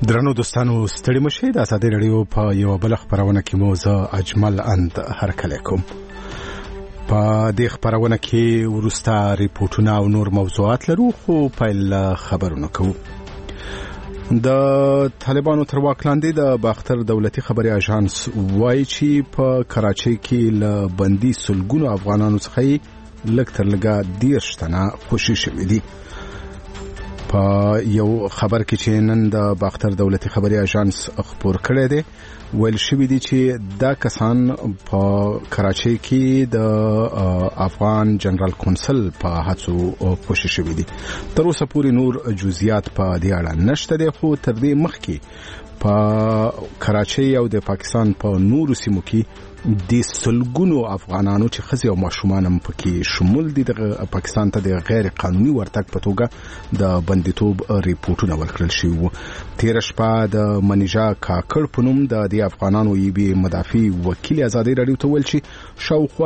درنو دوستانو ستړي مشه د ازادي رادیو په یو بل خبرونه کې موزه اجمل اند هرکلی کوم. په دې خبرونه کې ورسته ریپورتونه او نور موضوعات لرو، خو پیل خبرونه کوو. د طالبانو تر واک لاندې د باختر دولتي خبري اژانس وایي چې په کراچۍ کې له بندي سلګونو افغانانو څخه لږ تر لږه 10 تنه خوشي شوي دي. په یو خبر کې چې نن د باختر دولتي خبري اژانس خبر کړی دی، ویل شوی دی چې دا کسان په کراچۍ کې د افغان جنرال کونسل په هڅو خوشي شوي دي. تر اوسه پورې نور جزئیات په دې اړه نشته دي، خو تر دې مخکې په کراچۍ او د پاکستان په نورو سیمو کې د سلګونو افغانانو چې ښځې او ماشومان هم پکې شمول دي د پاکستان ته د غیر قانوني ورتګ په توګه د بندیتوب ریپورتونه ورکړل شوي وو. تېره شپه د منیژا کاکړ په نوم د دې افغانانو یبي مدافع وکیل ازادي رادیو ته ویل چې شاوخوا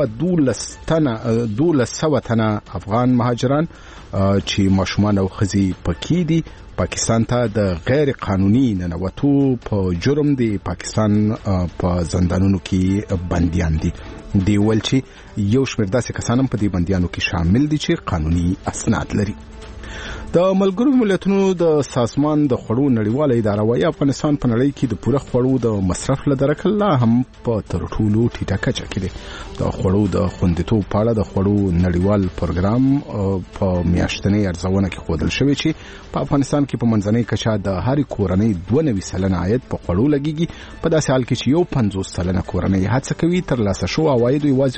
1200 تنه افغان مهاجران چې ماشومان او ښځې پکې دي پاکستان ته د غیر قانوني ننوتو په جرم د پاکستان په زندانونو کې بنديان دي. دی ول چې یو شمېر داسې کسان هم په دې بنديانو کې شامل دي چې قانوني اسناد لري. د ملګرو ملتونو د سازمان د خوړو نړیواله اداره وايي افغانستان په نړۍ کې د پوره خوړو د مصرف له درکه لا هم په تر ټولو ټیټه کچه کې دی. د خوړو د خوندیتوب په اړه د خوړو نړیوال پروګرام په میاشتنۍ ارزونه کې ښودل شوی چې په افغانستان کې په منځنۍ کچه د هرې کورنۍ 92% عاید په خوړو لګیږي. په داسې حال کې چې 50% کورنۍ هڅه کوي ترلاسه شو عوایدو یوازې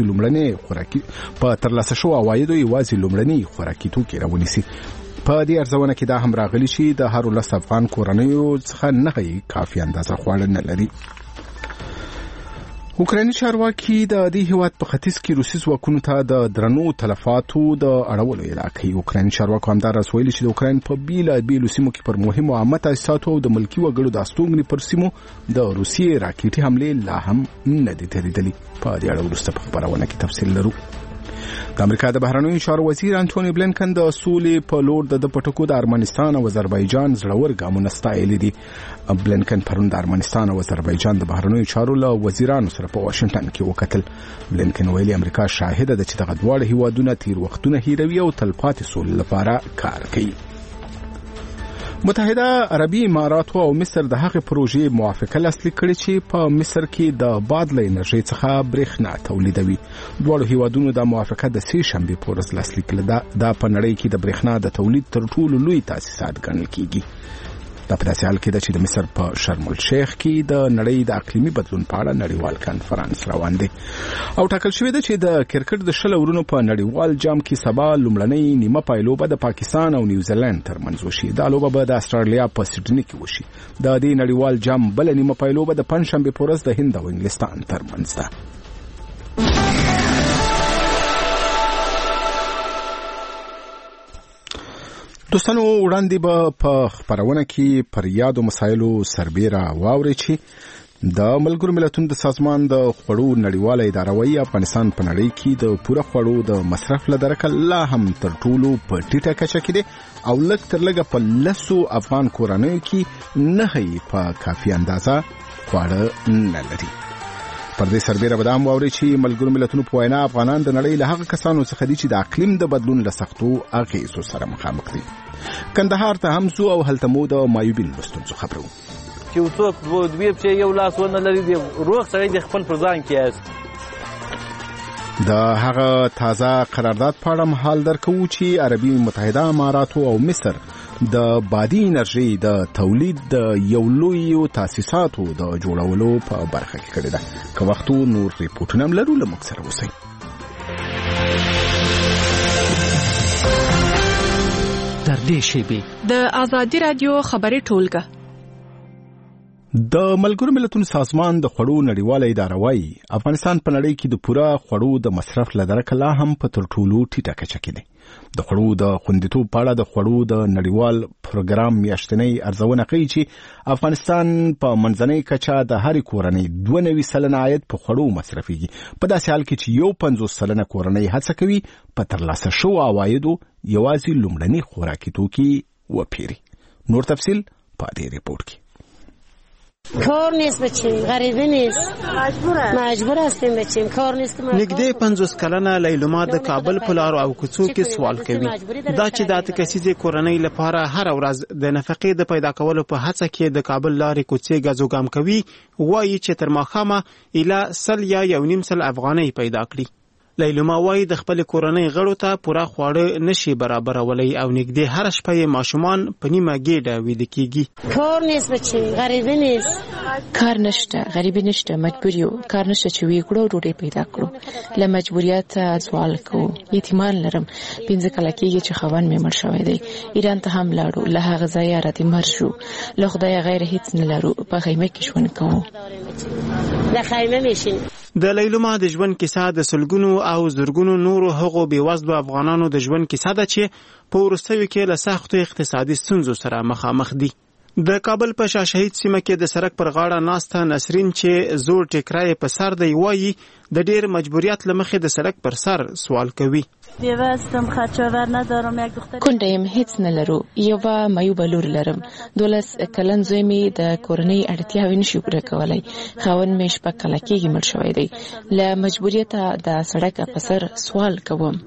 لومړني خوراکي توکي راونیسي. په دې ارزونه کې دا هم راغلی چې د هر 10 افغان کورنیو څخه نه کافي اندازه خواړه نه لري. اوکرایني چارواکي د دې هیواد په ختیځ کې روسي ځواکونو ته د درنو تلفاتو د اړولو اعلان کړی. اوکرایني چارواکو همداراز ویلي چې د اوکراین په بیلابیلو سیمو کې پر مهمو عامه تاسیساتو او د ملکي وګړو د استوګنې پر سیمو د روسي راکېټي حملې لا هم نه دي تېرېدلې. په دې اړه وروسته په خبرونه کې تفصیل لرو. د امریکا د بهرنیو چارو وزیر انټونی بلینکن د سولې په لور د پټکو د ارمنستان او آذربایجان زړور ګامونه ستایلي دي. بلینکن پرون د ارمنستان او آذربایجان د بهرنیو چارو له وزیرانو سره په واشنگټن کې وکتل. بلینکن ویلي امریکا شاهده ده چې دغه دواړه هیوادونه تیر وختونه هیروي او تلپاتې سولې لپاره کار کوي. متحده عربي امارات او مصر د هغې پروژې موافقه لاسلیک کړې چې په مصر کې د باد له انرژي څخه برېښنا تولیدوي. دواړو هیوادونو د موافقه د سې شنبې په ورځ لاسلیک کړه. دا په نړۍ کې د برېښنا د تولید تر ټولو لوی تاسیسات ګڼل کیږي. دا په داسې حال کې ده چې د مصر په شرم الشیخ کې د نړۍ د اقلیمي بدلون په اړه نړیوال کنفرانس روان دی او ټاکل شوی ده چې د کرکټ د 10 ورونو په نړیوال جام کې سبا لومړنۍ نیمه پایلوبه د پاکستان او نیوزیلند ترمنځ وشي. دا لوبه به د استرالیا په سډني کې وشي. د دې نړیوال جام بل نیمه پایلوبه د پنځشنبه په ورځ د هند او انګلستان ترمنځ ده. دوستانو وړاندې به په خبرونه کې پر یادو مسایلو سربیره واوري چې د ملګرو ملتونو د سازمان د خوړو نړیواله اداره وايي افغانستان په نړۍ کې د پوره خوړو د مصرف له درکه لا هم تر ټولو په ټیټه کچه کې دی او لږ تر لږه په 10 افغان کورنیو کې نه په کافي اندازه خواړه نه لري. پر دې سربیره بدام واوري چې ملګرو ملتونو په وینا افغانان د نړۍ له هغه کسانو څخه دي چې د اقلیم د بدلون له سختو اغېزو سره مخامخ دي. کندهار ته هم ځو او هلته مو د مایوبین لوستونکو خبرو چې څوک دوی چې یو لاس ونه لري دی روغ سړی د خپل پر ځان کې است. د هغه تازه قرارداد په اړه حال درکو چې عربي متحده اماراتو او مصر د بادي انرژي د تولید د یو لوی تاسیساتو د جوړولو په برخه کې کړی ده. که وختو نور ریپورتونه هم لرو له موږ سره اوسئ. تر دې شیبې د ازادي رادیو خبري ټولګه. د ملګرو ملتونو سازمان د خوړو نړیواله اداره وايي افغانستان په نړۍ کې د پوره خوړو د مصرف له درکه لا هم په تر ټولو ټیټه کچه کې دی. د خوړو د خوندیتوب په اړه د خوړو د نړیوال پروګرام میاشتنۍ ارزونه کوي چې افغانستان په منځنۍ کچه د هرې کورنۍ 92% عاید په خوړو مصرفيږي. په داسې حال کې چې 50% کورنۍ هڅه کوي په ترلاسه شو عوایدو یوازې لومړني خوراکي توکي وپیري. نور تفصیل په دې ریپورت کې. کار نیست بچیم، غریبه نیست، مجبور هستیم بچیم، کار نیست. نږدې 50 کلنه لیلما د کابل په لارو او کوڅو کې سوال کوي دا چې د اته کسیزې کورنۍ لپاره هر ورځ د نفقې د پیدا کولو په هڅه کې د کابل لارې کوڅې ګزوګام کوي، وایي چې تر ماښامه ایله 100 یا 1.5 افغانۍ پیدا کړي. لیلما وایي د خپل کورنۍ غړو ته پوره خواړه نشي برابرولی او نږدې هر شپه یې ماشومان په نیمه ګېډه ویده کیږي. کار نیست بچیم، غریبه نیست، کار نشته، غریبی نشته، مجبور یو، کار نشته چې وی کړو ډوډۍ پیدا کړو. له مجبوریت سوال کوو. یتیمان لرم، 15 کاله کېږي چې خاوند مې مړ شوی دی. ایران ته هم لاړو، له هغه ځایه راته مړ شو. له خدایه غیر هیڅ نه لرو، په خیمه کې ژوند کوو. د خیمه میشین. د لیلما د ژوند کیسه د سلګونو او زرګونو نورو هغو بېوزلو افغانانو د ژوند کیسه ده چې په وروستیو کې له سختو اقتصادي ستونزو سره مخامخ دي. د کابل په شاه شهید سیمه کې د سړک پر غاړه ناسته نسرین چې زوړ ټیکری په سر دی وایي د ډیر مجبوریت له مخې د سړک پر سر سوال کوي. کونډه یم، هیڅ نه لرو، یوه معیوبه لور لرم. 12 کلن زوی مې د کورنۍ اړتیاوې نشي پوره کولی. خاوند مې 6 کاله کېږي مړ شوی دی. له مجبوریته د سړک په سر سوال کوم.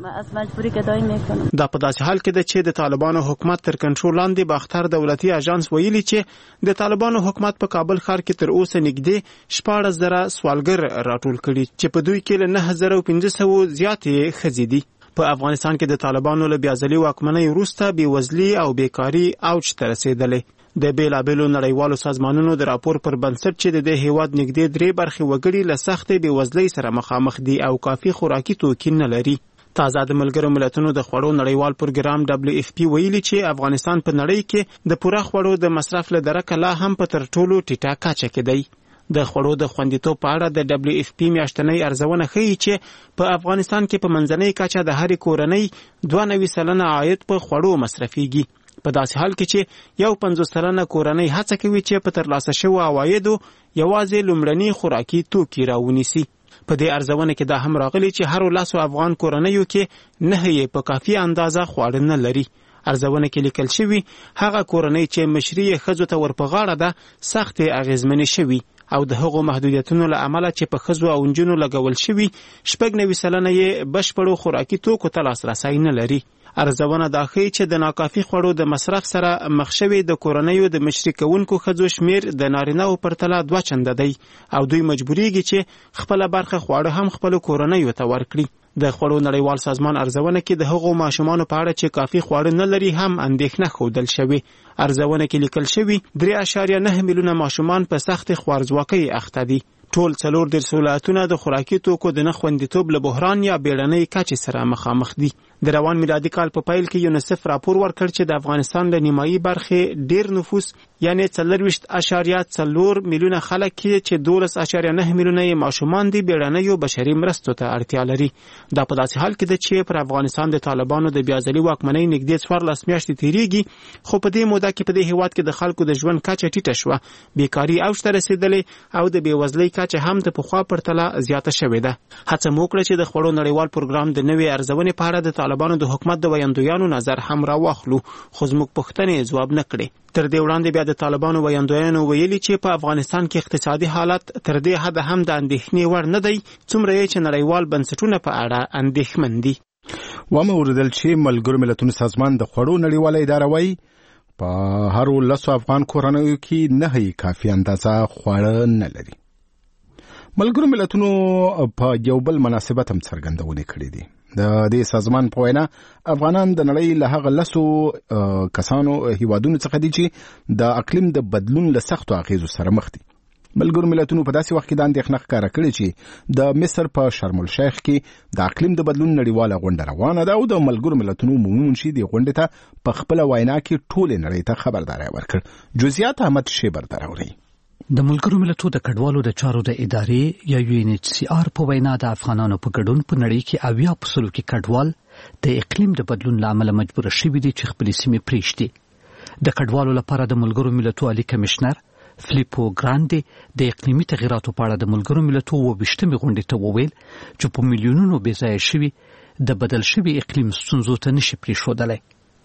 دا په داسې حال کې ده چې د طالبانو حکومت تر کنټرول لاندې باختر دولتي اژانس ویلي چې د طالبانو حکومت په کابل ښار کې تر اوسه نږدې 14,000 سوالګر راټول کړي چې په دوی کې له 9,500 زیاتې ښځې دي. په افغانستان کې د طالبانو له بیازلي واکمنۍ وروسته بېوزلي او بیکاري اوج ته رسېدلې. د بېلابېلو نړیوالو سازمانونو د راپور پر بنسټ چې د دې هیواد نږدې 3 برخې وګړي له سختې بېوزلۍ سره مخامخ دي او کافي خوراکي توکي نه لري. تازه د ملګرو ملتونو د خوړو نړیوال پروګرام WFP ویلي چې افغانستان په نړۍ کې د پوره خوړو د مصرف له درکه لا هم په تر ټولو ټیټه کچه کې دی. د خوړو د خوندیتوب په اړه د WFP میاشتنۍ ارزونه ښیي چې په افغانستان کې په منځنۍ کچه د هرې کورنۍ 92% عاید په خوړو مصرفيږي. په داسې حال کې چې 50% کورنۍ هڅه کوي چې په ترلاسه شوو عوایدو یوازې لومړني خوراکي توکي راونیسي. په دې ارزونه کې دا هم راغلی چې هر 10 افغان کورنیو کې 9 په کافي اندازه خواړه نه لري. ارزونه کې لیکل شوی هغه کورنۍ چې مشري ښځو ته ورپغاړه ده سخت اغیزمنې شوی او د هغو محدودیتونو له امله چې په ښځو او نجونو لګول شوي 90% یې بشپړو خوراکي توکو ته لاسرسی نه لري. ارزونه دا ښیي چې د ناکافي خوړو د مصرف سره مخ شوي د کورنیو د مشري کوونکو ښځو شمیر د نارینه‌و پرتله 2 چنده دی او دوی مجبوریږي چې خپله برخه خواړه هم خپلو کورنیو ته ورکړي. د خوړو نړیوال سازمان ارزونه کې د هغو ماشومانو په اړه چې کافي خواړه نه لري هم اندېښنه ښودل شوې. ارزونه کې لیکل شوي 3.9 میلیونه ماشومان په سخت خوارځواکۍ اخته دي. ټول 14 ولایتونه د خوراکي توکو د نه خوندیتوب له بحران یا بیړنۍ کچې سره مخامخ دي. د روان میلادي کال په پیل کې یونیسف راپور ورکړ چې د افغانستان له نیمایي برخې ډیر نفوس یعنی 40.4 میلیونه خلک چې 12.9 میلیونه یې ماشومان دي بیړنیو بشري مرستو ته اړتیا لري. دا په داسې حال کې ده چې پر افغانستان د طالبانو د بیازلي واکمنۍ نږدې 14 میاشتې تیریږي خو په دې موده کې په دې هیواد کې د خلکو د ژوند کچه ټیټه شوه، بیکاري اوج ته رسېدلې او د بېوزلۍ کچه هم د پخوا پرتله زیاته شوې ده. هڅه مو وکړه چې د خوړو نړیوال پروګرام د نوې ارزونې په اړه د طالبانو د حکومت د ویاندویانو نظر هم راواخلو خو زموږ پوښتنې ځواب نه کړې. تر دې وړاندې بیا د طالبانو ویاندویانو ویلي چې په افغانستان کې اقتصادي حالت تر دې حده هم د اندېښنې وړ نه دی څومره یې چې نړیوال بنسټونه په اړه اندېښمن دي. ومه اوریدل چې ملګرو ملتونو سازمان د خوړو نړیواله اداره وایي په هر 10 افغان کورنیو کې 9 کافي اندازه خواړه نه لري. ملګرو ملتونو په یو بل مناسبت هم څرګندونه کړې دي. د دې سازمان په وینا افغانان د نړۍ له هغه 10 کسانو هیوادونو څخه دي چې د اقلیم د بدلون له سختو اغیزو سره مخ دي. ملګرو ملتونو په داسې وخت کې د اندېښنه ښکاره کړې چې د مصر په شرم الشیخ کې د اقلیم د بدلون نړیواله غونډه روانه ده او د ملګرو ملتونو عمومي منشي د غونډې ته په خپل وینا کې ټول نړۍ ته خبرداري ورکړ. جزئیات احمد شیبر دراوري. د ملګرو ملتونو د کډوالو د چارو د ادارې یا UNHCR په وینا د افغانانو په ګډون په نړۍ کې 80% کې کډوال د اقلیم د بدلون له امله مجبور شوي دي چې خپل سیمې پریږدي. د کډوالو لپاره د ملګرو ملتونو عالی کمشنر فلیپو ګراندي د اقلیمي تغیراتو په اړه د ملګرو ملتونو 22مې غونډې ته وویل چې په میلیونونو بې ځایه شوي د بدل شوي اقلیم ستونزو ته نشي پرېښودلی.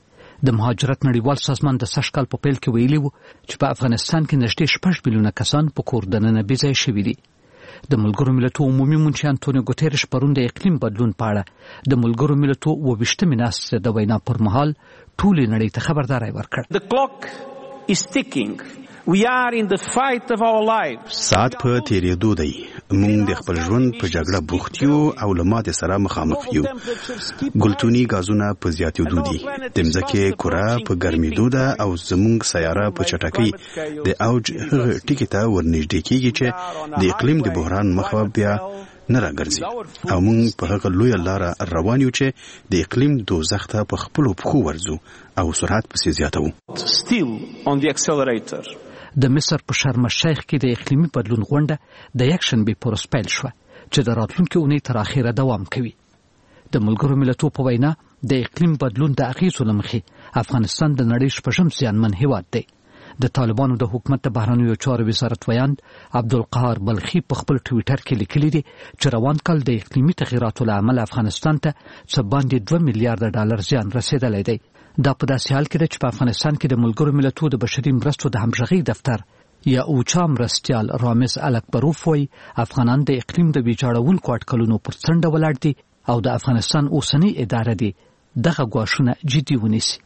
د مهاجرت نړیوال سازمان د سږ کال په پیل کې ویلي و چې په افغانستان کې نږدې 6 میلیونه کسان په کور دننه بې ځایه شوي دي. د ملګرو ملتونو عمومي منشي انټونیو ګوتيرش پرون د اقلیم بدلون په اړه د ملګرو ملتونو 28مې ناستې د وینا پر مهال ټولې نړۍ ته خبرداري ورکړه. The clock is ticking. We are in the fight of our lives. ساعت په تیریدو دی. موږ د خپل ژوند په جګړه بوخت یو او له ماتې سره مخامخ یو. ګلتوني غازونه په زیاتېدو دي. د ځمکې کره په ګرمېدو ده او زموږ سیاره په چټکۍ د اوج ټکي ته ورنږدې کېږي چې د اقلیم د بحران مخه بیا نه راګرځي او موږ په هغه لویه لاره روان یو چې د اقلیم دوزخ ته په خپلو پښو ورځو او سرعت پسې زیاتوو. Still on the accelerator. د مصر په شرم الشیخ کې د اقلیمي بدلون غونډه د یکشنبې په ورځ پیل شوه چې د راتلونکي اونۍ تر اخره دوام کوي. د ملګرو ملتونو په وینا د اقلیم بدلون د اغیزو له مخې افغانستان د نړۍ شپږم زیانمن هیواد دی. د طالبانو د حکومت د بهرنیو چارو وزارت ویاند عبدالقهار بلخي په خپل ټویټر کې لیکلي دي چې روان کال د اقلیمي تغیراتو له امله افغانستان ته څه باندې 2 میلیارډ ډالر زیان رسیدلی دی. دا په داسې حال کې ده چې په افغانستان کې د ملګرو ملتونو د بشري مرستو د همغږۍ دفتر یا اوچا مرستیال رامز الکبروف وایي افغانان د اقلیم د ویجاړونکو اټکلونو پر څنډه ولاړ دي او د افغانستان اوسنۍ اداره دي دغه ګواښونه جدي ونیسي.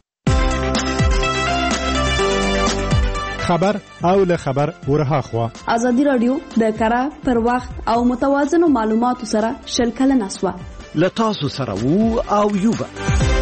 خبر او له خبر ورهاخوا ازادي رادیو د کره پر وخت او متوازن معلوماتو سره شلکله نسوه لتاسو سره وو او یوبا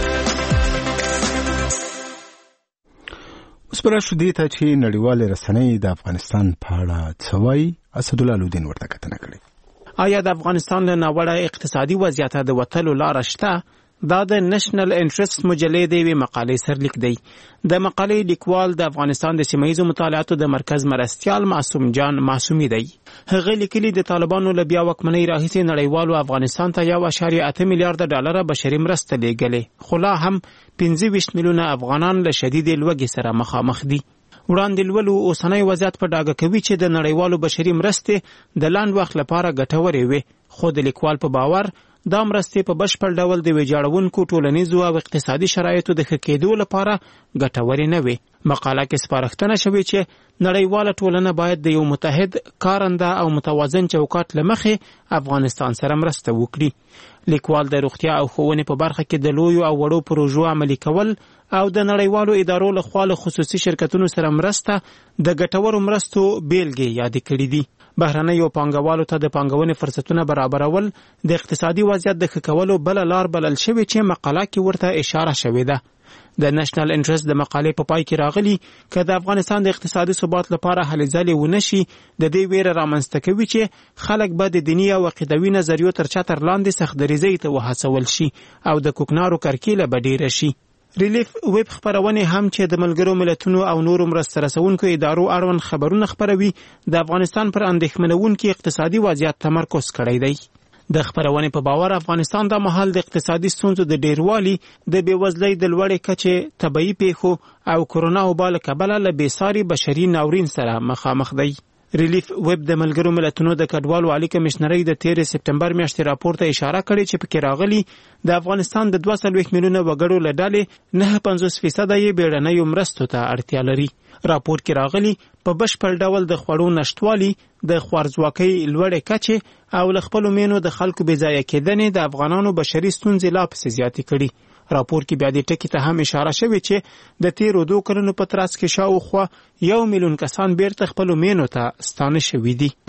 اوس پر شو دي ته چې نړیوال رسنۍ د افغانستان په اړه څه وایي. اسدالله لودین ورته کتنه کړې. آیا د افغانستان له ناوړه اقتصادي وضعیت د وتلو لار شته؟ دا د نېشنل انټرست مجلې د یوې مقالې سرلیک دی. د مقالې لیکوال د افغانستان د سیمه ییزو مطالعاتو د مرکز مرستیال معصوم جان معصومي دی. هغه لیکلي د طالبانو له بیا واکمنۍ راهیسې نړیوالو افغانستان ته 1.8 میلیارډ ډالر بشري مرسته لیږلې خو لا هم 25 میلیونه افغانان له شدید لوږې سره مخامخ دي. وړاندې لولو اوسنی وضعیت په ډاګه کوي چې د نړیوالو بشري مرستې د لاند وخت لپاره ګټورې وي خو د لیکوال په باور دا مرستې په بشپړ ډول د ویجاړونکو ټولنیزو او اقتصادي شرایطو د ښه کېدو لپاره ګټورې نه وي. مقاله کې سپارښتنه شوې چې نړیواله ټولنه باید د یو متحد کارنده او متوازن چوکاټ له مخې افغانستان سره مرسته وکړي. لیکوال د روغتیا او ښوونې په برخه کې د لویو او وړو پروژو عملي کول او د نړیوالو ادارو له خوا له خصوصي شرکتونو سره مرسته د ګټورو مرستو بیلګې یادې کړې دي. بهرنیو پانګوالو ته د پانګونې فرصتونه برابرول د اقتصادي وضعیت د ښه کولو بله لار بلل شوې چې مقاله کې ورته اشاره شوې ده. د نېشنل انټرست د مقالې په پای کې راغلي که د افغانستان د اقتصادي ثبات لپاره هلې ځلې ونه شي د دې ویره رامنځته کوي چې خلک به د دیني او عقیدوي نظریو تر چتر لاندې سختدریزۍ ته وهڅول شي او د کوکنارو کرکیله به ډیره شي. ریلیف ویب خبرونه هم چې د ملګرو ملتونو او نورو مرسته رسونکو ادارو اړوند خبرونه خبروي د افغانستان پر اندېښمنونکي اقتصادي وضعیت تمرکز کړی دی. د خبرونه په باور افغانستان د محل د اقتصادي ستونزو د ډیروالي د بیوزلۍ د لوړې کچې طبيعي پیښو او کرونا وبا له کبله له بېساري بشري ناورین سره مخامخ دی. ریلیف ویب د ملګرو ملتونو د کډوالو عالی کمشنرۍ د 13 سپټمبر میاشتې راپور ته اشاره کړې چې پکې راغلي د افغانستان د 2 میلیونه وګړو له ډلې 9.50% یې بیړنیو مرستو ته اړتیا لري. راپور کې راغلي په بشپړ ډول د خوړو نشټوالي د خوارځواکۍ لوړې کچې او له خپلو مینو د خلکو بې ځایه کېدنې د افغانانو بشري ستونزې لا پسې زیاتې کړي. راپور کې بیا دې ټکي ته هم اشاره شوې چې د تیرو 2 کلونو په ترڅ کې شاوخوا 1 میلیون کسان بیرته خپلو مینو ته ستانه شوي دي.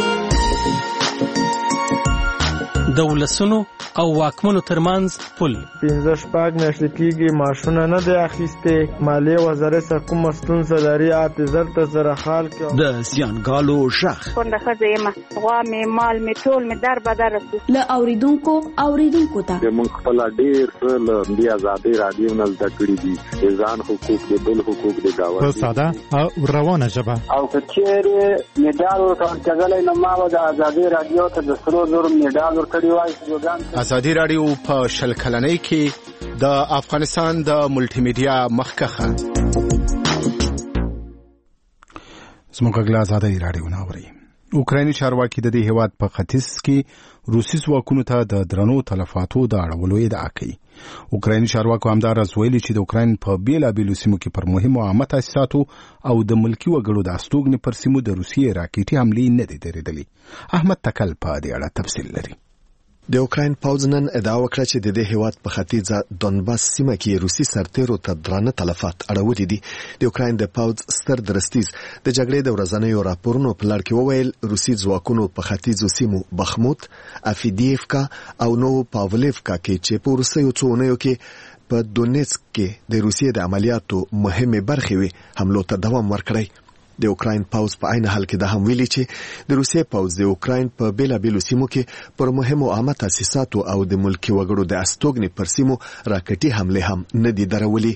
د ولسونو او واکمنو ترمنځ پل 15 میاشتې کېږي معاشونه نه دی اخیستې. مالیې وزارت څخه کومه ستونزه لري زر ته زره خال کې د زیانګالو غږ کونډه ښځه یم غوا مې مال مې ټول مې در بدر له اوریدونکو ته موږ خپل ډېر څه له دې ازادۍ رادیو نه زده کړي دي ځان حقوق د بل حقوق د گاوند په ساده او روانه ژبه او کچېرې میډال ورکړل نو ما د ازادۍ رادیو ته د 300 میډال ورکړی ازادي رادیو په شل کلنۍ کې د افغانستان د ملټي میډیا مخکخه زموږ غلا ازادي رادیو ناوري اوکرایني چارواکي د دې هیواد په ختیځ کې روسي ځواکونو ته د درنو تلفاتو د اړولو ادعا کوي. اوکرایني چارواکو همداراز ویلي چې د اوکراین په بیلابیلو سیمو کې پر مهمو عامه تاسیساتو او د ملکي وګړو د استوګنې پر سیمو د روسیې راکېټي حملې نه دي درېدلې. احمد تکل په دې اړه تفصیل لري. د اوکراین پوځ نن ادعا وکړه چې د دې هیواد په ختیځه دونباس سیمه کې روسي سرتیرو ته درانه تلفات اړولي دي. د اوکراین د پوځ ستر درستیز د جګړې د ورځنیو راپورونو په لړ کې وویل روسي ځواکونو په ختیځو سیمو بخموت، افیدیفکا او نو پاولېفکا کې چې په روسیو څو اونیو کې په دونیتسک کې د روسیې د عملیاتو مهمه برخه وي حملو ته دوام ورکړی. د اوکراین پوځ په عین حال کې د هم ویلي چې د روسیې پوځ د اوکراین په بیلابیلو سیمو کې پر مهمو عامه تاسیساتو او د ملکي وګړو د استوګنې پر سیمو راکټي حملې هم نه دي درولي.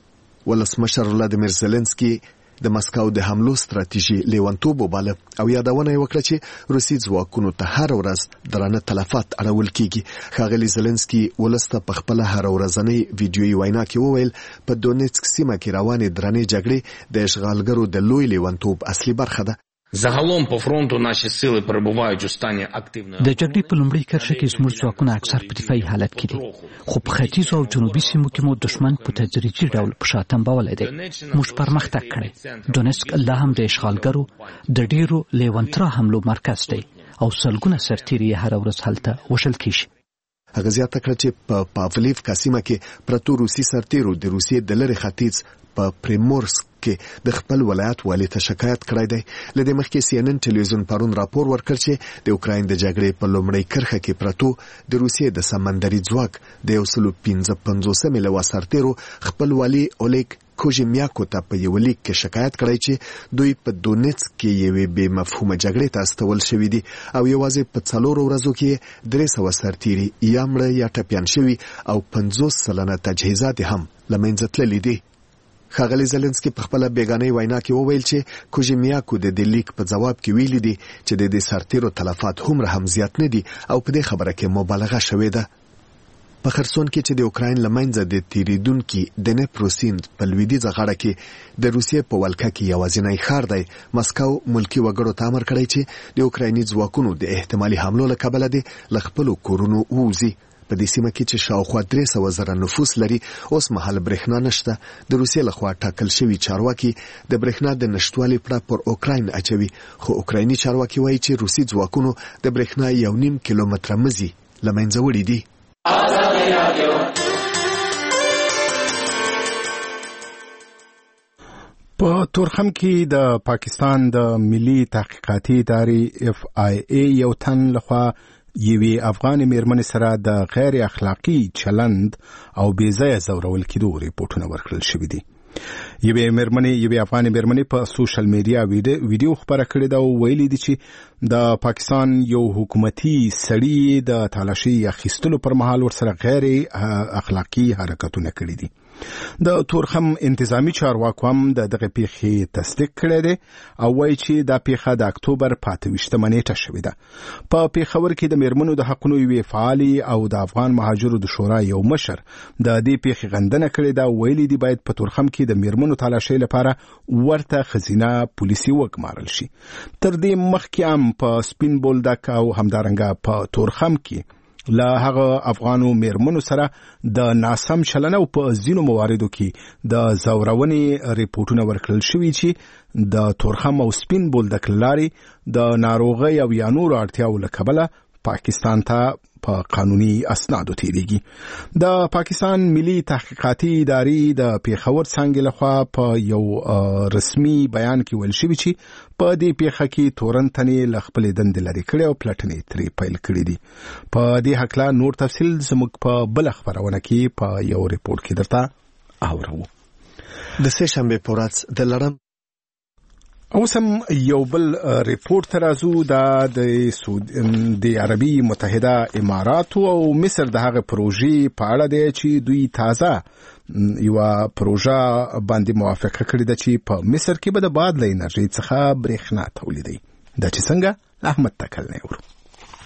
ولسمشر ولادیمیر زيلنسکي د مسکو د حملو ستراتیژي لیونتوب وباله او یادونه وکړه چې روسي ځواکونو ته هر ورځ درانه تلفات اړول کیږي. ښاغلي زيلنسکي ولسته په خپل هر ورځنۍ ویډیويي وینا کې وویل په دونیتسک سیمه کې روانې درنې جګړې د اشغالګرو د لوی لیونتوب اصلي برخه ده. Загалом по фронту наші сили перебувають у стані активної. د جګړې په لومړۍ کرښه کې زموږ ځواکونه اکثر په دفاعي حالت کې دي، خو په ختیځو او جنوبي سیمو کې مو دښمن په تدریجي ډول په شا تنبولی دی. موږ پرمختګ کړی. دونیتسک لا هم د اشغالګرو د ډیرو لیونترا حملو مرکز دی او سلګونه سرتیري هر ورځ هلته وشل کیږي. هغه زیاته کړه چې په پاولېفکا سیمه کې پرتو روسي سرتیرو د روسیې د لری ختیځ په پریمورسک کې د خپل ولایت والی ته شکایت کړی دی. لدې مخکې CNN ټلویزیون پرون راپور ورکړ چې د اوکراین د جګړې په لومړۍ کرښه کې پرتو د روسیې د سمندري ځواک د 155 لوا سرتیرو خپل والی اولیګ کوژمیاکو ته په یو لیک کې شکایت کړی چې دوی په دونیتسک کې یوې بې مفهومه جګړې ته استول شوي دي او یوازې په 4 ورځو کې 300 سرتیري یا مړه یا ټپیان شوي او 50 سلنه تجهیزات هم له منځه تللي دي. ښاغلي زيلنسکي په خپل بیگانه وینا کې وویل چې کوژمیاکو د دې لیک په جواب کې ویلي دي چې د دې سرتیرو تلفات هم زیات نه دي او په دې خبره کې مبالغه شوې ده. په خرسون کې چې د اوکراین لمنځه د تیریدونکو د نپروسیند په لویدیځه غاړه کې د روسیې په ولکه کې یوازینی ښار دی، مسکو ملکی وګړو ته امر کړی چې د اوکرایني ځواکونو د احتمالي حملو له کبله د خپل کورونو ووځي. په دې سیمه کې چې شاوخوا 300,000 نفوس لري اوس مهال برېښنا نشته. د روسیې لخوا ټاکل شوی چارواکي د برېښنا د نشټوالي پړه پر اوکراین اچوي، خو اوکرایني چارواکي وایي چې روسي ځواکونو د برېښنا 1.5 کیلومتره مزي له منځه وړي دي. په تورخم کې د پاکستان د ملي تحقیقاتي ادارې FIA یو تن لخوا یوې افغان میرمنې سره د غیر اخلاقی چلند او بې ځایه ځورول کېدو ریپورتونه ورکړل شوي دي. یوې افغان میرمنې په سوشل میډیا ویډیو خپره کړې ده او ویلي دي چې د پاکستان یو حکومتي سړي د تالاشي اخیستلو پر مهال ورسره غیر اخلاقی حرکتونه کړي دي. د تورخم انتظامی چارواکو هم دغه پیښې تصدیق کړی دی او وایي چې دا پیښه د اکتوبر 25 نیټه شوې ده. په پیښور کې د میرمنو د حقونو یوې فعالي او د افغان مهاجرو د شورا یو مشر د دې پیښې غندنه کړې ده. ویلي دي باید په تورخم کې د میرمنو تلاشۍ لپاره ورته خزینه پولیسي وګمارل شي. تر دې مخکې هم په سپین بولدک او همدارنګه په تورخم کې له هغه افغانو میرمنو سره د ناسم چلن او په ځینو مواردو کې د زورونې ریپورتونه ورکړل شوي چې د تورخم او سپین بولدک لاري د ناروغي او یا نور اړتیاو له کبله پاکستان ته په قانوني اسنادو تیریږي. د پاکستان ملي تحقیقاتي ادارې د پیښور څنګه لخوا په یو رسمي بیان کې ویل شوی چې په دې پیښه کې تورن تنې له خپل دندې لري کړي او پلټنې ترې پیل کړي دي. په دې حقله نور تفصیل زموږ په بل خبرونه کې په یو ریپورت کې درته اورو. د سه شنبه په ورځ د لړم اوسم یو بل ریپورت راځو د عربي متحده اماراتو او مصر د هغه پروژې په اړه دی چې دوی تازه یو پروژه باندې موافقه کړې ده چې په مصر کې به د باد له انرژي څخه برېښنا تولیدوي. دا چې څنګه احمد تکل نه ورو.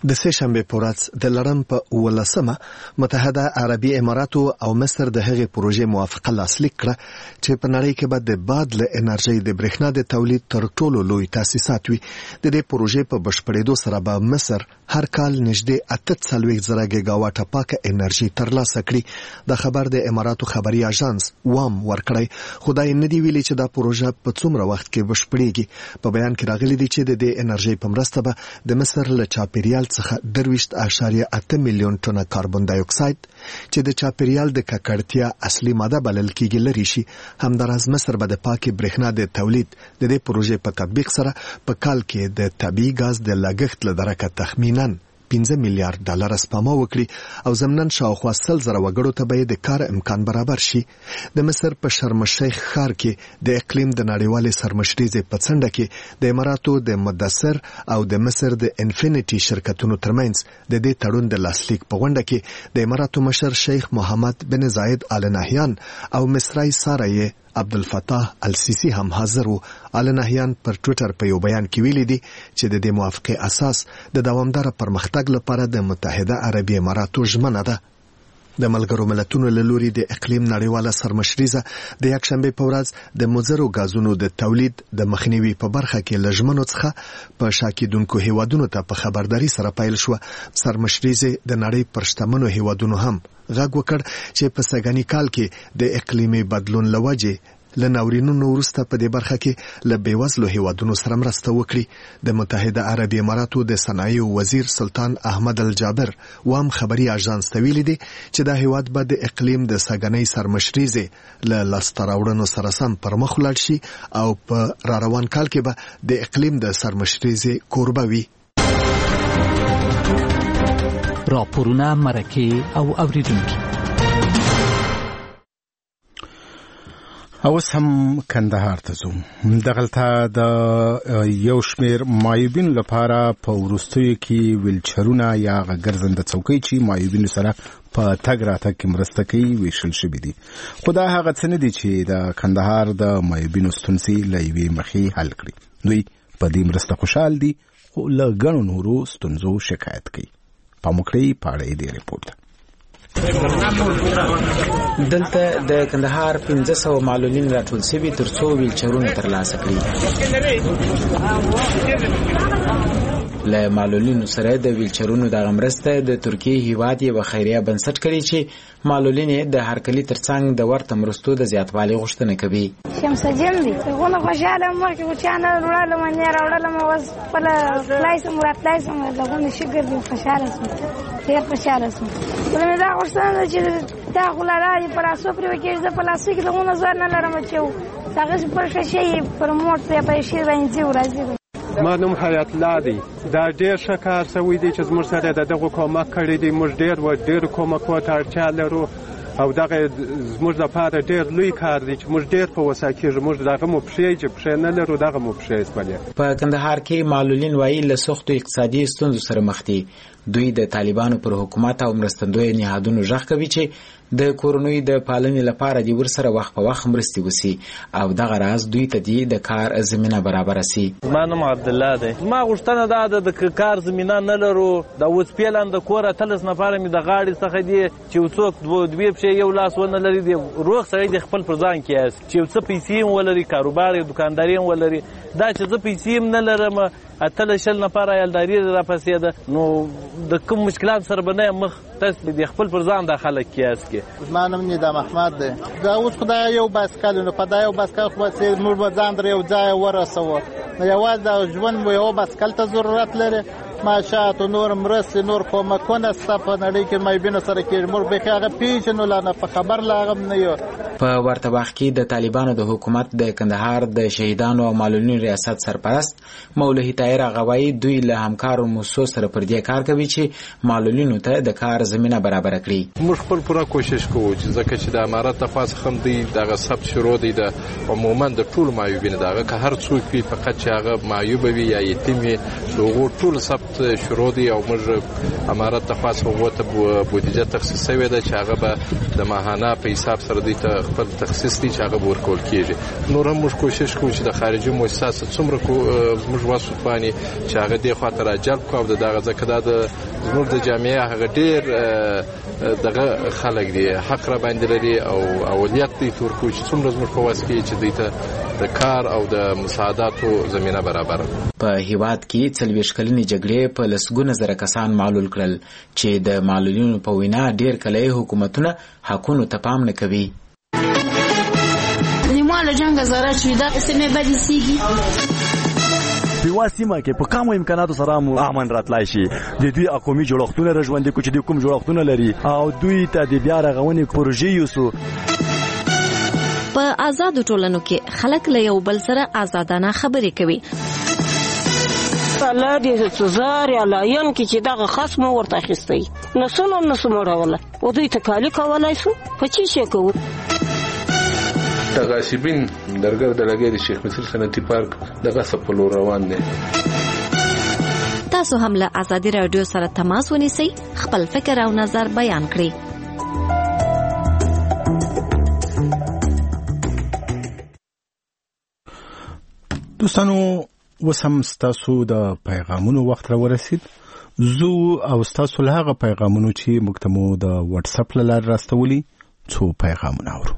د سه شنبه په ورځ د لړم په 18 متحده عربي اماراتو او مصر د هغې پروژې موافقه لاسلیک کړه چې په نړۍ کې به د باد له انرژۍ د برېښنا د تولید تر ټولو لوی تاسیسات وي. د دې پروژې په بشپړېدو سره به مصر هر کال نږدې 48,000 ګیګاواټه پاکه انرژي ترلاسه کړي. د خبر د اماراتو خبري اژانس وام ورکړی، خو دا نه دی ویلي چې دا پروژه په څومره وخت کې بشپړېږي. په بیان کې راغلي دي چې د دې انرژۍ په مرسته به د مصر له چاپیریال څخه 23.8 میلیون ټنه کاربن ډای اکساید چې د چاپیریال د ککړتیا اصلي ماده بلل کېږي لري شي. همداراز مصر به د پاکې برېښنا د تولید د دې پروژې په تطبیق سره په کال کې د طبیعي ګاز د لګښت له درکه تخمیناً 15 میلیارډ ډالر سپما وکړي او ضمناً شاوخوا 100,000 وګړو ته به د کار امکان برابر شي. د مصر په شرم الشیخ ښار کې د اقلیم د نړیوالې سرمشریزې په څنډه کې د اماراتو د مدثر او د مصر د انفینټي شرکتونو ترمنځ د دې تړون د لاسلیک په غونډه کې د اماراتو مشر شیخ محمد بن زاید آل نهیان او مصری ساره عبدالفتاح السیسی هم حاضر وو. آل نهیان پر ټویټر په یو بیان کې ویلي دي چې د دې موافقې اساس د دوامدار پرمختګ لپاره د متحده عربي اماراتو ژمنه ده. د ملګرو ملتونو له لوري د اقلیم نړیواله سرمشریزه د یکشنبه په ورځ د مضرو غازونو د تولید د مخنیوي په برخه کې له ژمنو څخه په شاکیدونکو هیوادونو ته په خبرداري سره پیل شو. سرمشریزه د نړۍ پر شتمنو هیوادونو هم غږ وکړ چې په سږني کال کې د اقلیمي بدلون له وجې له ناورینونو وروسته په دې برخه کې له بېوزلو هیوادونو سره مرسته وکړي. د متحده عربي اماراتو د صنایعو وزیر سلطان احمد الجابر وام خبري اژانس ته ویلي دي چې دا هیواد به د اقلیم د سږنۍ سرمشریزې له لاسته راوړنو سره سم پرمخ ولاړ شي او په راروان کال کې به د اقلیم د سرمشریزې کوربه وي. راپورونه، مرکې او اوریدونکي. اوس هم کندهار ته ځو. دغلته د یو شمیر معیوبین لپاره په وروستیو کې ویلچرونه یا ګرځنده څوکۍ چې معیوبینو سره په تګ راتګ کې مرسته کوي ویشل شوي دي. خو دا هغه څه نه دي چې د کندهار د معیوبینو ستونزې له یوې مخې حل کړي. دوی په دې مرسته خوشحال دي خو له ګڼو نورو ستونزو شکایت کوي. پاموکړی پاړې دی ریپورت. دلته د کندهار 1500 معلولین راټول شوي ترڅو ویلچرونه ترلاسه کړي. له معلولینو سره د ویلچرونو د مرسته د ترکیه هیواد یو خیریه بنسټ کړي چې معلولین د هرکلي ترڅنګ د ورته مرستو د زیاتوالي غوښتنه کوي. شمسجن دي غوښنه خوشاله مکه و چانه وړاله منې راوړل مو وس په لایسم راتلایسم لغونه شګر دي خوشاله سم ډیر خوشاله سم. ولې دا غوښتنه چې دا غلارای پر اسو پر وکړي د پلاستیک دغه ځان نه لرم چې څنګه پر شي پر موټ ته په شي باندې ورځي. ما نوم حیات الله دی. دا ډیر ښه کار شوی دی چې زموږ سره دغه کومک کړی دی. موږ ډیر کومک ته اړتیا لرو او دغه زموږ لپاره ډیر لوی کار دی چې موږ ډیر په وسه کېږو. موږ دغه مو پښې چې پښې نه لرو دغه مو پښې سپلې. په کندهار کې معلولین وایي له سختو اقتصادي ستونزو سره مخ دي. دوی د طالبانو پر حکومت او مرستندوی نهادونو ژغ کوي چې د کورونوي د پالنې لپاره دی ورسره وخت په وخت مرستې وسی او دغه راز دوی ته دی د کار زمينه برابر سي. ما نوم عبد الله دی. ما غوښتنه ده د کار زمينه نه لرو. د وسپیلان د کور تلس نفر می د غاړي څخه دی چې څوک دوی په یو لاس ونه لري دی روغ سره دی خپل پر ځان کېاس چې څه پیسې ولري کاروبار دکانداري ولري. دا چې څه پیسې نه لرم اتل شل نفر ایلداري را پسې ده نو د کوم مشکلات سره بنه مخ تاسو د خپل پر ځان داخله کېاس کې. ما نوم نظام احمد دی. دا اوس خدای یو باسکل نو په دا یو باسکل خو چې موږ ځان در یو ځای ورسوو. نو یوازې د ژوند یو باسکل ته ضرورت لري. ماشاءت نور مرسته نور کومکونه ستاسو نړۍ کې مې بینه سره کې مور به هغه پیژنو لا نه په خبر لاغم نه یو. په ورته وخت کې د طالبانو د حکومت د کندهار د شهیدانو او معلولینو ریاست سرپرست مولوی طاهر غوایی دوی له همکارو موسسو سره پر دې کار کوي چې معلولینو ته د کار زمينه برابر کړي. موږ خپل پوره کوشش کوو چې ځکه چې د امارات تفاص هم دی دغه ثبت شروع دی د عموما د ټول معیوبین دغه که هر څوک وي فقط چې هغه معیوب وي یا یتیم وي دغه ټول ثبت شروع دی او موږ امارات تفاص هغه ته بودیجه تخصیص شوی دی چې هغه به د ماهانه په حساب سره دی ته خپل تخصیص دی چې هغه ورکول کیږي. نور هم موږ کوشش کوو چې د خارجي مؤسساتو څومره موږ واسو باندې چې هغه دې خواته راجلب کوو دغه ځکه دا د زموږ د جامعه هغه ډیر دغه خلک دي حق را باندې لري او اولیت دی تورکو چې څومره زموږ په واس کې چې دیته د کار او د مساعداتو زمينه برابر. په هیواد کې 40 کلنې جګړې په لسګونه زره کسان معلول کړل چې د معلولینو په وینا ډیر کله حکومتونه حقونو ته پام نه کوي. نیمه جنگ زره چې دا سمې بدې سیږي په واسمه کې په کوم امکاناتو سره امن راتلای شي د دوی اقومي جوړښتونه رژوندې کوچ د کوم جوړښتونه لري او دوی ته د بیا رغونې پروژې یوسو. په آزاد ټولنو کې خلک له یو بل سره آزادانه خبرې کوي. الله دې سزار یا لاین کې چې دغه خاص مو ورته اخیستی نسونو مړوله او دوی ته کالی کولای شو په چی شي کوو. تغاسبین درګر د لګي د شیخ مصر صنعتي پارک دغه سپلو روان دي. تاسو هم له آزادي رادیو سره تماس ونیسئ، خپل فکر او نظر بیان کړئ. دوستانو وسم ستاسو د پیغامونو وخت را ورسید. زو او ستاسو له هغه پیغامونو چې موږ ته مو د واتس اپ له لارې راستولي څو پیغامونه اورو.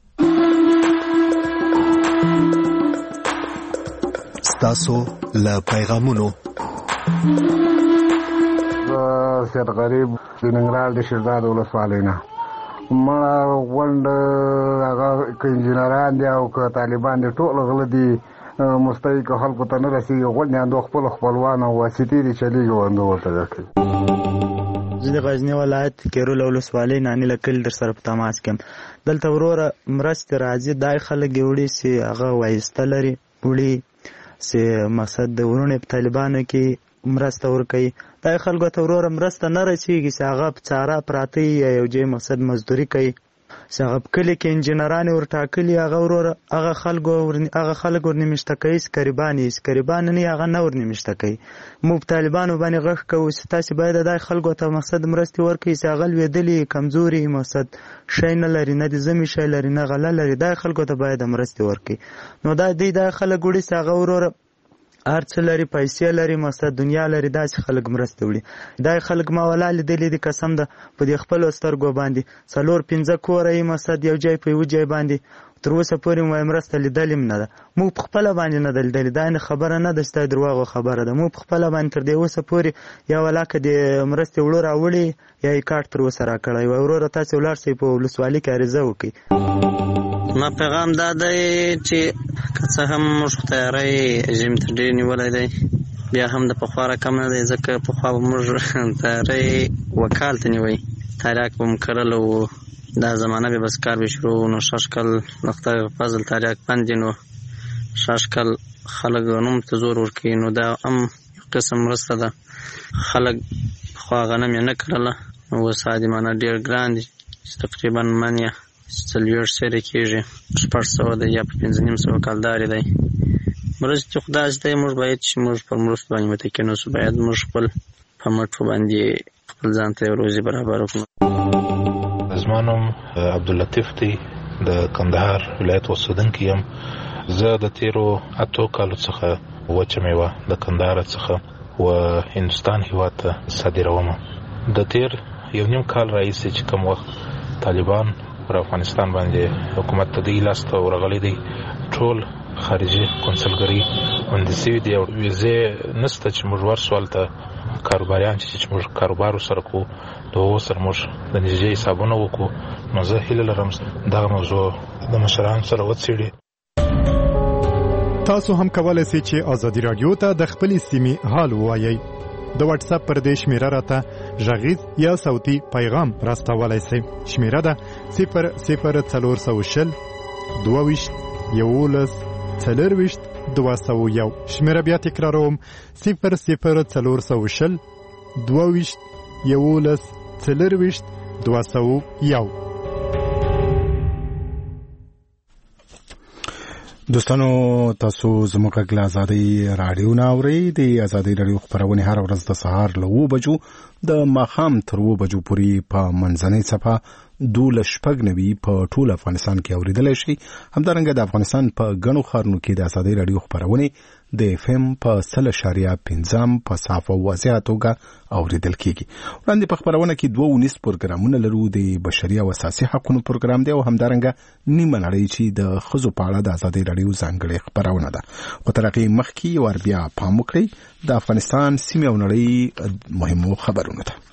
ستاسو له پیغامونو سید غریب د ننګرهار د شیرزاد ولسوالۍ نه مړه غونډ هغه انجینران دي او که طالبان دي ټول غله دي مستحق خلکو ته نه رسېږي غونډې اندو خپلوان او واسطې دي چلیږي وندو ورته کوي. زه د غزنی ولایت کیرول ولسوالۍ نه انیل کل در سره په تماس کې دلته وروره مرستې راځي دای خلک وړي چې هغه وایسته لري وړي چې مقصد د ورونه په طالبانو کې مرسته ورکوي دای خلکو ته وروره مرسته نه رسېږي چې هغه په چاره پراته یو ځای مقصد مزدوري کوي چې هغه په کلي کې انجینران ورټاکلي هغه وروره هغه خلک ورنمیشته کوي سکریبان نه هغه نه ورنمیشته کوي. موږ طالبانو باندې غږ کوو چې تاسو باید دای خلکو ته مقصد مرستې ورکړئ چې هغه لوېدلي کمزوري مقصد شی نه لري نه د زمي شی لري نه غله لري دای خلکو ته باید مرستې ورکړئ. نو دا خلک وړي چې هغه وروره هر څه لري پیسې لري مقصد دنیا لري داسې خلک مرسته وړي. دا خلک ما ولا لیدلې دي قسم ده په دې خپل سترګو باندې 4-5 کور یې مقصد یو ځای په یو ځای باندې تر اوسه پورې مو مرسته لیدلې نه ده. موږ په خپل باندې نه لیدلې دا نه خبره نه ده ستای دروغ خبره ده. موږ په خپل باندې تر دې اوسه پورې یا ولاکه د مرسته وړو راوړي یا یې کارت تر اوسه راکړی و وروره تاسو ولر سي په ولسوالۍ کې عریضه وکړي. ما پیغام دا دی چې که هم موږ تیاری رژیم ته ډېر نیولی دی بیا هم د پخوا رقم نه دی ځکه پخوا به موږ تیاری وکال ته نیوی تاریاک به م کرل و دا زمانه به بس کار به شروع نو 6 کال نختر فضل تاریاک بند نو 6 کال خلک غنم ته زور ورکوي نو دا هم قسم مرسته ده. خلک پخوا غنم یې نه کرله نو اوس عادمانه ډېر ګران دي تقریبا من یې 40 سره کېږي 600 دی یا 500 کالداري دی. مرستې خدای دې موږ باید چې موږ پر مرستو باندې متکینو سو باید موږ خپل په مټو باندې خپل ځان ته روزي برابر وکړو. زمانم عبداللطیف دی د کندهار ولایت اوسیدونکی یم. زه د تیرو 8 کالو څخه وچه میوه د کندهار څخه و هندستان هیواد ته صادروم. د تیر 1.5 کال راهیسې چې کوم وخت طالبان پر افغانستان باندې حکومت ته دی لاس ته ورغلي دي ټول خارجي کنسلګری مهندسي دي او ویزه نسته چې موږ ورسول ته کاروباریان چې موږ کاروبار سره کو دوه سره موږ د نږدې حسابونه وکړو. نو زه هیله لرم دا موضوع د مشرانو سره وڅېړي. تاسو هم کولای شئ چې آزادي رادیو ته د خپل سیمې حال ووایئ. د واتس اپ پر دې شمیره راته غږیز یا صوتي پیغام راستولای شئ. شمیره ده 00420 22 11 201. شمیره بیا تکراروم 00420 22 11 201. دوستانو تاسو زموږ غږ له آزادۍ راډیو نه اورئ. د آزادۍ راډیو خپرونې هر ورځ د سهار له 9 بجو د ماښام تر 2 بجو پورې په منځنۍ صفحه 1290 په ټول افغانستان کې اوریدلای شي. همدارنګه د افغانستان په غنو خارونو کې د ازادي رادیو خبرونه د FM په 0.5 په صافه واضحه توګه اوریدل کیږي. وړاندې په خبرونه کې 2 پروګرامونه لرو. د بشري او اساسي حقوقو پروګرام دی او همدارنګه نیمه نړۍ چې د خزو په اړه د ازادي رادیو ځانګړي خبرونه ده. خو تر هغه مخکې ور بیا پام وکړئ د افغانستان سیمه او نړۍ مهمو خبرونه ده.